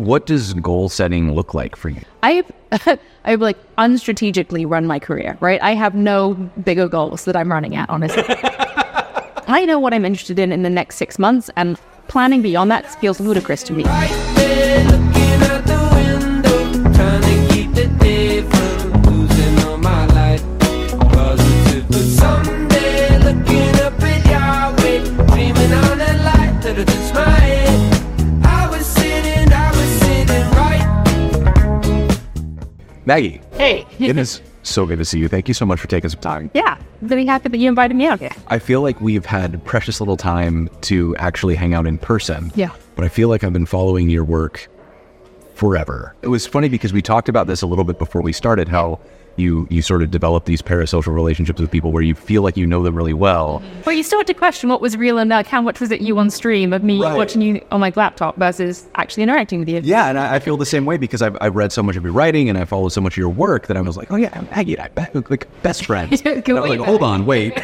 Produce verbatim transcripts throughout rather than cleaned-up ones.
what does goal setting look like for you? I've, I've like unstrategically run my career, right? I have no bigger goals that I'm running at, honestly. I know what I'm interested in in the next six months, and planning beyond that feels ludicrous to me. Right there, looking out the window, trying to keep the day from losing all my life. Positive, but someday, looking up at Yahweh, dreaming on a light that'll touch my head. I was sitting, I was sitting right. Maggie. Hey. It is so good to see you. Thank you so much for taking some time. Yeah, really happy that you invited me out here. I feel like we've had precious little time to actually hang out in person. Yeah. But I feel like I've been following your work forever. It was funny because we talked about this a little bit before we started, how you you sort of develop these parasocial relationships with people where you feel like you know them really well. Well, you start to question what was real and like how much was it you on stream of me Right. watching you on my laptop versus actually interacting with you. Yeah, and I, I feel the same way because I've, I've read so much of your writing and I followed so much of your work that I was like, oh yeah, Maggie and I, be- like best friends. Go And I was way like, hold back. on, wait.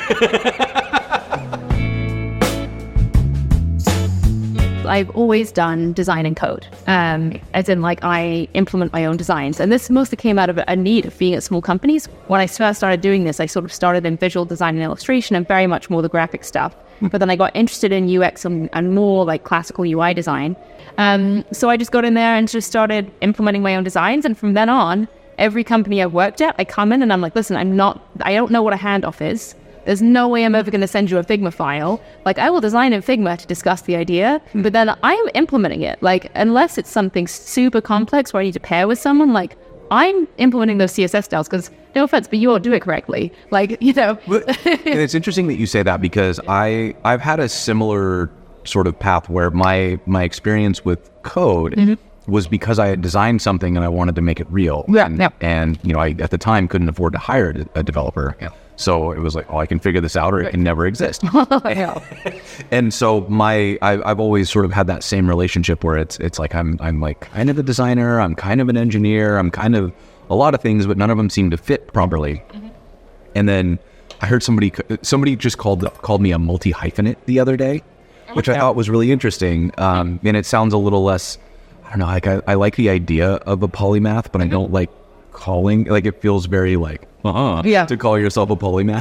I've always done design and code, um, as in like I implement my own designs. And this mostly came out of a need of being at small companies. When I first started doing this, I sort of started in visual design and illustration and very much more the graphic stuff. But then I got interested in U X and, and more like classical U I design. Um, so I just got in there and just started implementing my own designs. And from then on, every company I've worked at, I come in and I'm like, listen, I'm not, I don't know what a handoff is. There's no way I'm ever going to send you a Figma file. Like, I will design in Figma to discuss the idea, but then I'm implementing it. Like, unless it's something super complex where I need to pair with someone, like, I'm implementing those C S S styles because, no offense, but you won't do it correctly. Like, you know. And it's interesting that you say that because I, I've had a similar sort of path where my, my experience with code mm-hmm. was because I had designed something and I wanted to make it real. Yeah, and, yeah. and, you know, I at the time couldn't afford to hire a developer. Yeah. So it was like, oh, I can figure this out or it can never exist. Yeah. And so my, I, I've always sort of had that same relationship where it's, it's like, I'm, I'm like kind of a designer, I'm kind of an engineer, I'm kind of a lot of things, but none of them seem to fit properly. Mm-hmm. And then I heard somebody, somebody just called, called me a multi-hyphenate the other day, which I thought was really interesting. Um, and it sounds a little less, I don't know, like I, I like the idea of a polymath, but I don't like calling, like it feels very like, uh-huh, yeah. to call yourself a polymath.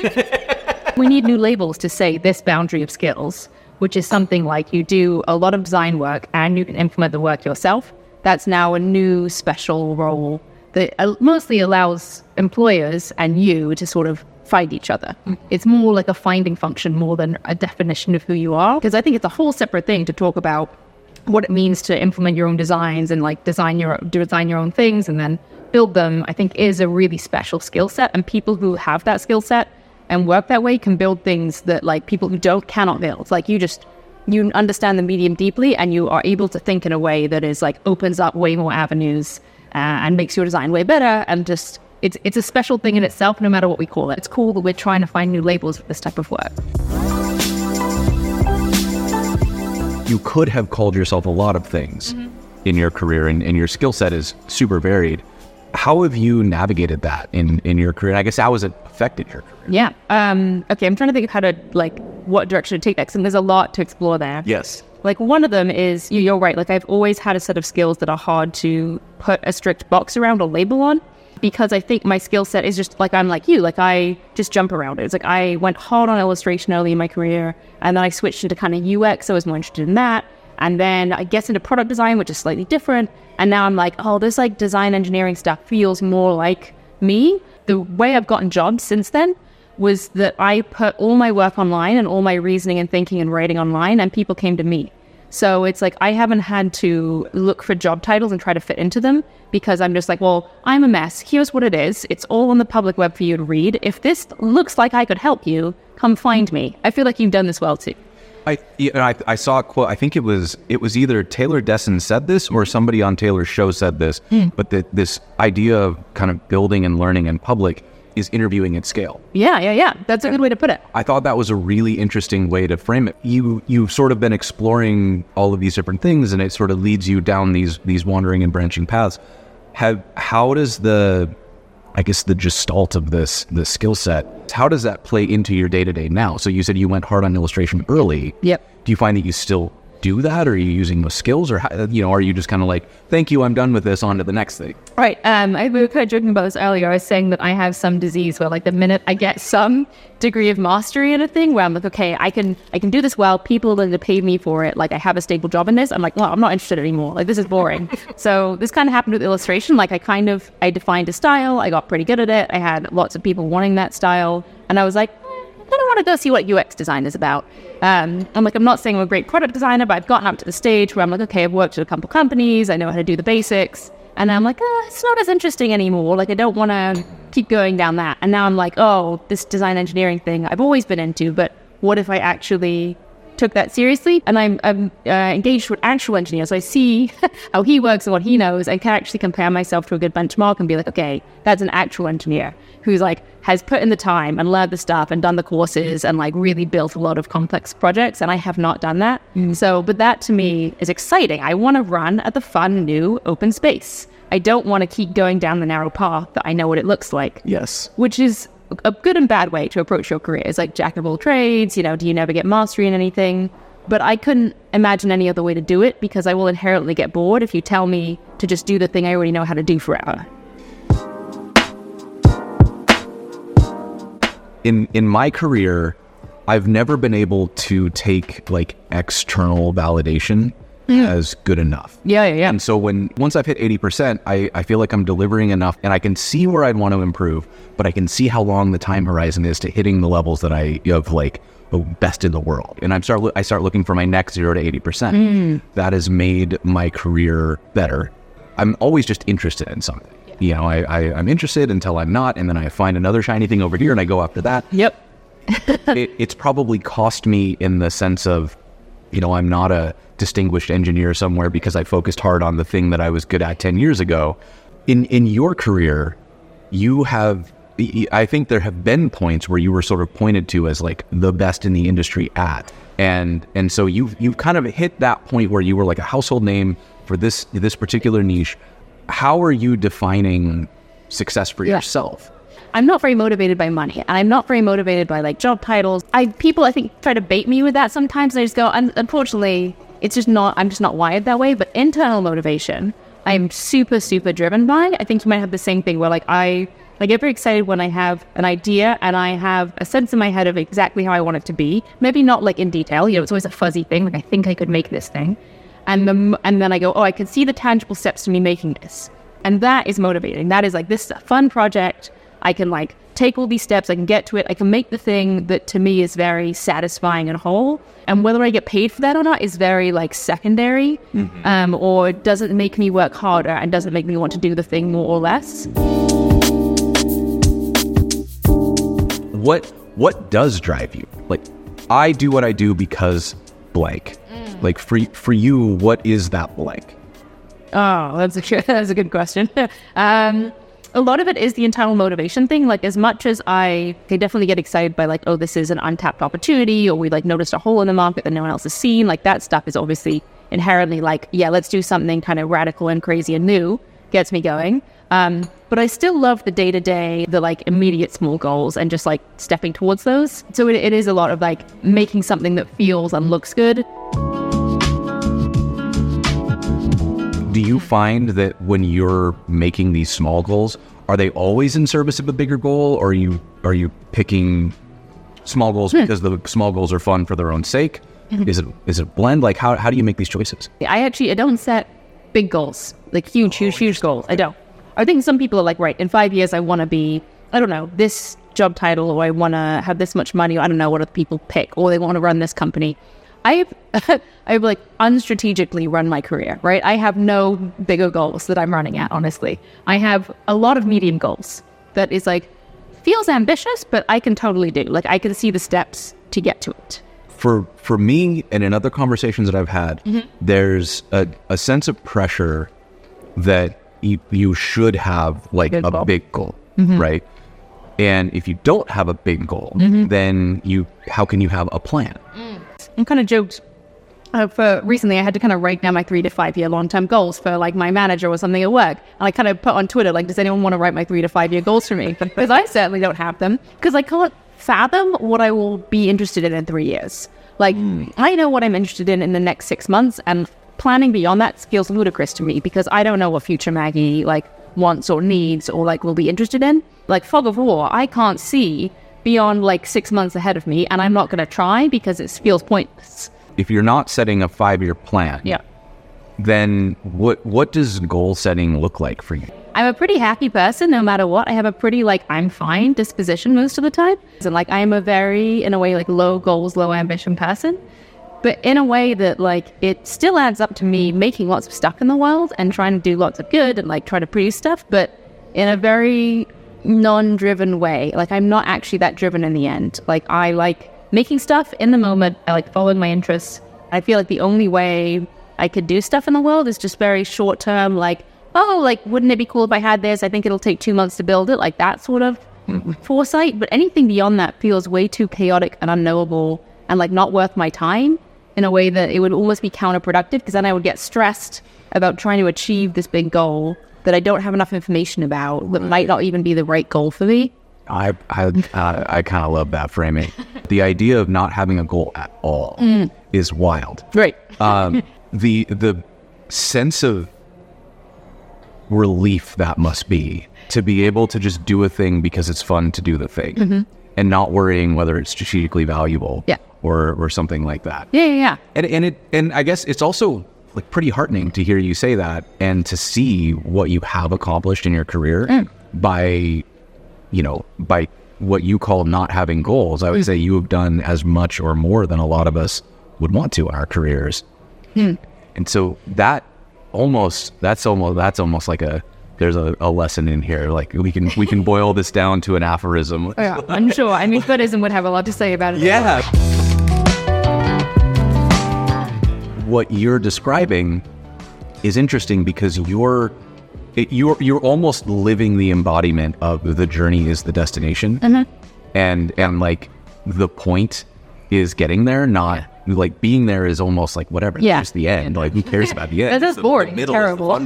We need new labels to say this boundary of skills, which is something like you do a lot of design work and you can implement the work yourself. That's now a new special role that mostly allows employers and you to sort of find each other. It's more like a finding function more than a definition of who you are. Because I think it's a whole separate thing to talk about what it means to implement your own designs and like design your design your own things and then build them, I think is a really special skill set. And people who have that skill set and work that way can build things that like people who don't cannot build. It's like you just, you understand the medium deeply and you are able to think in a way that is like opens up way more avenues uh, and makes your design way better. And just, it's it's a special thing in itself, no matter what we call it. It's cool that we're trying to find new labels for this type of work. You could have called yourself a lot of things mm-hmm. in your career and, and your skill set is super varied. How have you navigated that in, in your career? I guess how has it affected your career? Yeah. Um, okay, I'm trying to think of how to, like, what direction to take next. And there's a lot to explore there. Yes. Like, one of them is, you're right, like, I've always had a set of skills that are hard to put a strict box around or label on. Because I think my skill set is just like, I'm like you, like I just jump around it. It's like I went hard on illustration early in my career and then I switched into kind of U X. I was more interested in that. And then I guess into product design, which is slightly different. And now I'm like, oh, this like design engineering stuff feels more like me. The way I've gotten jobs since then was that I put all my work online and all my reasoning and thinking and writing online and people came to me. So it's like I haven't had to look for job titles and try to fit into them because I'm just like, well, I'm a mess. Here's what it is. It's all on the public web for you to read. If this looks like I could help you, come find me. I feel like you've done this well too. I, I I saw a quote. I think it was it was either Taylor Desson said this or somebody on Taylor's show said this. Mm. But that this idea of kind of building and learning in public is interviewing at scale. Yeah, yeah, yeah. That's a good way to put it. I thought that was a really interesting way to frame it. You you've sort of been exploring all of these different things, and it sort of leads you down these these wandering and branching paths. Have how does the I guess the gestalt of this the skill set, how does that play into your day to day now? So you said you went hard on illustration early. Yep. Do you find that you still do that? Or are you using those skills, or how, you know, are you just kind of like, thank you, I'm done with this, on to the next thing? Right. Um, I, we were kind of joking about this earlier. I was saying that I have some disease where, like, the minute I get some degree of mastery in a thing, where I'm like, okay, I can, I can do this well. People are willing to pay me for it. Like, I have a stable job in this. I'm like, well, I'm not interested anymore. Like, this is boring. So this kind of happened with illustration. Like, I kind of, I defined a style. I got pretty good at it. I had lots of people wanting that style, and I was like, I kind of want to go see what U X design is about. Um, I'm like, I'm not saying I'm a great product designer, but I've gotten up to the stage where I'm like, okay, I've worked at a couple companies. I know how to do the basics. And I'm like, oh, it's not as interesting anymore. Like, I don't want to keep going down that. And now I'm like, oh, this design engineering thing I've always been into, but what if I actually took that seriously? And I'm, I'm uh, engaged with actual engineers. So I see how he works and what he knows, and can actually compare myself to a good benchmark and be like, okay, that's an actual engineer who's like, has put in the time and learned the stuff and done the courses and like really built a lot of complex projects. And I have not done that. Mm. So, but that to me is exciting. I want to run at the fun, new open space. I don't want to keep going down the narrow path that I know what it looks like. Yes. Which is a good and bad way to approach your career. It's like jack of all trades, you know, do you never get mastery in anything? But I couldn't imagine any other way to do it, because I will inherently get bored if you tell me to just do the thing I already know how to do forever. In in my career, I've never been able to take like external validation mm. as good enough. Yeah, yeah, yeah. And so when once I've hit eighty percent, I, I feel like I'm delivering enough, and I can see where I'd want to improve, but I can see how long the time horizon is to hitting the levels that I of like the best in the world. And I'm start I start looking for my next zero to eighty percent. Mm. That has made my career better. I'm always just interested in something. You know, I, I, I'm interested until I'm not, and then I find another shiny thing over here, and I go after that. Yep. it, it's probably cost me in the sense of, you know, I'm not a distinguished engineer somewhere because I focused hard on the thing that I was good at ten years ago. In in your career, you have, I think there have been points where you were sort of pointed to as like the best in the industry at, and and so you've you've kind of hit that point where you were like a household name for this this particular niche. How are you defining success for yeah. yourself? I'm not very motivated by money, and I'm not very motivated by like job titles. I people I think try to bait me with that sometimes, and I just go, un- unfortunately, it's just not. I'm just not wired that way. But internal motivation, I'm super super driven by. I think you might have the same thing where like I I get very excited when I have an idea and I have a sense in my head of exactly how I want it to be. Maybe not like in detail. You know, it's always a fuzzy thing. Like I think I could make this thing. And, the, and then I go, oh, I can see the tangible steps to me making this. And that is motivating. That is like, this is a fun project. I can like take all these steps. I can get to it. I can make the thing that to me is very satisfying and whole. And whether I get paid for that or not is very like secondary, mm-hmm. um, or doesn't make me work harder and doesn't make me want to do the thing more or less. What, what does drive you? Like, I do what I do because blank. Like for for you, what is that blank? Oh, that's a good, that's a good question. um, a lot of it is the internal motivation thing. Like as much as I, I definitely get excited by like, oh, this is an untapped opportunity, or we like noticed a hole in the market that no one else has seen. Like that stuff is obviously inherently like, yeah, let's do something kind of radical and crazy and new. Gets me going. Um, but I still love the day-to-day, the like immediate small goals and just like stepping towards those. So it, it is a lot of like making something that feels and looks good. Do you find that when you're making these small goals, are they always in service of a bigger goal, or are you are you picking small goals hmm. because the small goals are fun for their own sake? Mm-hmm. Is it is it a blend? Like how how do you make these choices? I actually I don't set big goals, like huge, huge, huge goals. I don't. I think some people are like, right, in five years I want to be, I don't know, this job title, or I want to have this much money, or I don't know what other people pick, or they want to run this company. I've, I've like unstrategically run my career, right? I have no bigger goals that I'm running at, honestly. I have a lot of medium goals that is like, feels ambitious, but I can totally do. Like I can see the steps to get to it. For for me, and in other conversations that I've had, mm-hmm. there's a, a sense of pressure that you, you should have like big a goal. big goal, mm-hmm. right? And if you don't have a big goal, mm-hmm. then you how can you have a plan? Mm. I kind of joked uh, for recently I had to kind of write down my three to five year long-term goals for like my manager or something at work. And I kind of put on Twitter, like, does anyone want to write my three to five year goals for me? Because I certainly don't have them, because I can't fathom what I will be interested in in three years. Like, I know what I'm interested in in the next six months, and planning beyond that feels ludicrous to me because I don't know what future Maggie, like, wants or needs or, like, will be interested in. Like, Fog of War, I can't see beyond, like, six months ahead of me, and I'm not going to try because it feels pointless. If you're not setting a five-year plan, Yeah. then what what does goal setting look like for you? I'm a pretty happy person no matter what. I have a pretty, like, I'm fine disposition most of the time. And, like, I'm a very, in a way, like, low goals, low ambition person. But in a way that, like, it still adds up to me making lots of stuff in the world and trying to do lots of good and, like, try to produce stuff, but in a very non-driven way. Like, I'm not actually that driven in the end. Like, I like making stuff in the moment. I like following my interests. I feel like the only way I could do stuff in the world is just very short-term, like, oh, like, wouldn't it be cool if I had this? I think it'll take two months to build it. Like, that sort of foresight. But anything beyond that feels way too chaotic and unknowable and, like, not worth my time in a way that it would almost be counterproductive, because then I would get stressed about trying to achieve this big goal that I don't have enough information about, that might not even be the right goal for me. I I uh, I kind of love that framing. The idea of not having a goal at all mm. is wild. Right. um, the the sense of relief that must be to be able to just do a thing because it's fun to do the thing, mm-hmm. and not worrying whether it's strategically valuable, yeah. or or something like that. Yeah, yeah, yeah. And and it and I guess it's also, like, pretty heartening to hear you say that and to see what you have accomplished in your career mm. by, you know, by what you call not having goals. I would mm. say you have done as much or more than a lot of us would want to in our careers. Mm. And so that almost, that's almost, that's almost like a, there's a, a lesson in here. Like, we can, we can boil this down to an aphorism. Oh, yeah, I'm sure. I mean, Buddhism would have a lot to say about it. Yeah. What you're describing is interesting because you're it, you're you're almost living the embodiment of the journey is the destination, mm-hmm. and and like the point is getting there, not yeah. like being there is almost like whatever. Yeah, it's just the end. Like, who cares about the end? That's boring. It's terrible.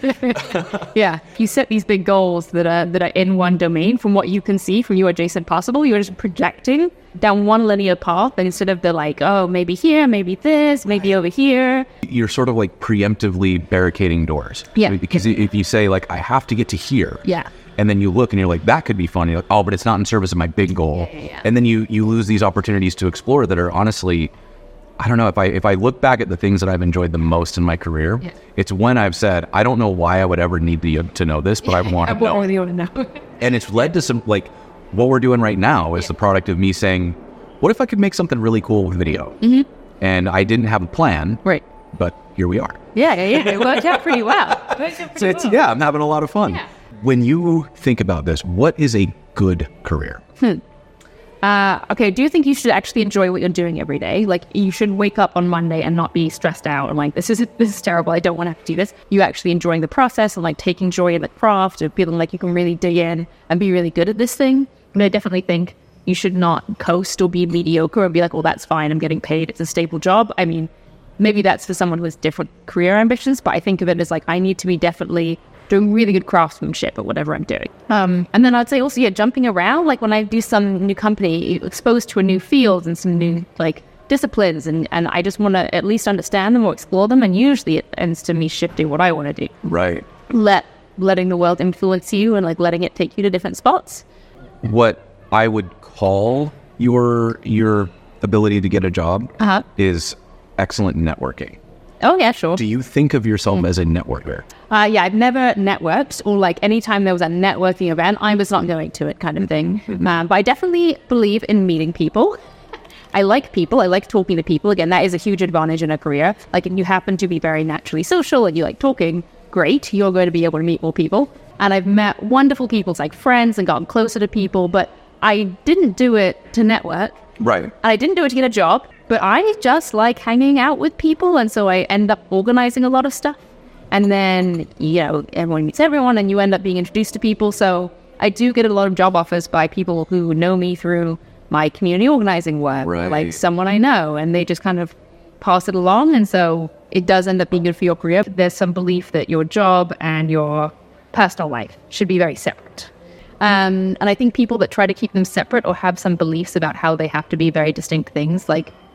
Yeah, you set these big goals that are that are in one domain. From what you can see from your adjacent possible, you're just projecting down one linear path, and instead of the, like, oh, maybe here, maybe this, maybe over here. You're sort of like preemptively barricading doors. Yeah. Because if you say, like, I have to get to here. Yeah. And then you look and you're like, that could be fun. You're like, oh, but it's not in service of my big goal. Yeah, yeah, yeah. And then you, you lose these opportunities to explore that are honestly, I don't know, if I if I look back at the things that I've enjoyed the most in my career, yeah. it's when I've said, I don't know why I would ever need to, to know this, but I want to know. I really want to know. And it's led to some, like, what we're doing right now is yeah. the product of me saying, what if I could make something really cool with video? Mm-hmm. And I didn't have a plan. Right. But here we are. Yeah, yeah, yeah. It worked out pretty well. It worked out pretty so it's, well. Yeah, I'm having a lot of fun. Yeah. When you think about this, what is a good career? Hmm. Uh, okay, do you think you should actually enjoy what you're doing every day? Like, you should wake up on Monday and not be stressed out and like, this is this is terrible, I don't want to have to do this. You actually enjoying the process and, like, taking joy in the craft and feeling like you can really dig in and be really good at this thing. And I definitely think you should not coast or be mediocre and be like, well, that's fine, I'm getting paid, it's a stable job. I mean, maybe that's for someone who has different career ambitions, but I think of it as, like, I need to be definitely doing really good craftsmanship at whatever I'm doing. Um, and then I'd say also, yeah, jumping around, like when I do some new company, you're exposed to a new field and some new, like, disciplines, and, and I just want to at least understand them or explore them, and usually it ends to me shifting what I want to do. Right. Let letting the world influence you and, like, letting it take you to different spots. What I would call your your ability to get a job uh-huh. is excellent networking. Oh, yeah, sure. Do you think of yourself mm. as a networker? Uh, yeah, I've never networked, or, like, anytime there was a networking event, I was not going to it, kind of thing. um, but I definitely believe in meeting people. I like people. I like talking to people. Again, that is a huge advantage in a career. Like, if you happen to be very naturally social and you like talking, great, you're going to be able to meet more people. And I've met wonderful people, like friends, and gotten closer to people, but I didn't do it to network. Right. And I didn't do it to get a job, but I just like hanging out with people, and so I end up organizing a lot of stuff. And then, you know, everyone meets everyone, and you end up being introduced to people. So I do get a lot of job offers by people who know me through my community organizing work, right. like someone I know, and they just kind of pass it along. And so it does end up being good for your career. There's some belief that your job and your personal life should be very separate. Um, and I think people that try to keep them separate or have some beliefs about how they have to be very distinct things, like,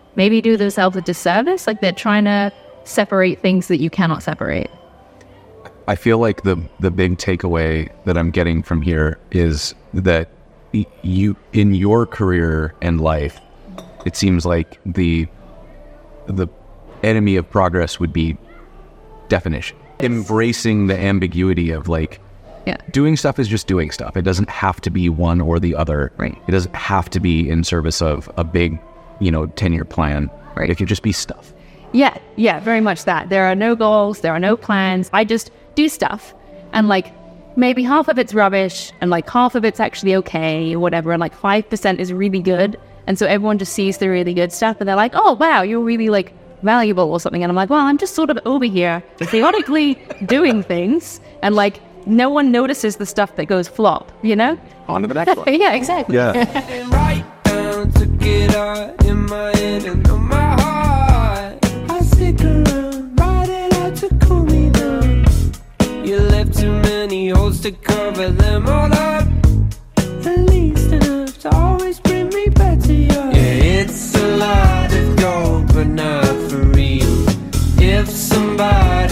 maybe do themselves a disservice. Like they're trying to separate things that you cannot separate. I feel like the the big takeaway that I'm getting from here is that y- you, in your career and life, it seems like the the enemy of progress would be definition. Embracing the ambiguity of like, Yeah. doing stuff is just doing stuff. It doesn't have to be one or the other. Right. It doesn't have to be in service of a big, you know, ten-year plan. Right. It can just be stuff. Yeah, yeah, very much that. There are no goals, there are no plans. I just do stuff. And like maybe half of it's rubbish and like half of it's actually okay or whatever. And like five percent is really good. And so everyone just sees the really good stuff and they're like, oh, wow, you're really like valuable or something. And I'm like, well, I'm just sort of over here chaotically doing things. And like no one notices the stuff that goes flop, you know? On to the next one. Yeah, exactly. Yeah. And right down, took it all in my head and on my heart. I stick around, ride it out to cool me down. You left too many holes to cover them all up. At least enough to always bring me back to you. Yeah, it's a lot of gold, but not for real. If somebody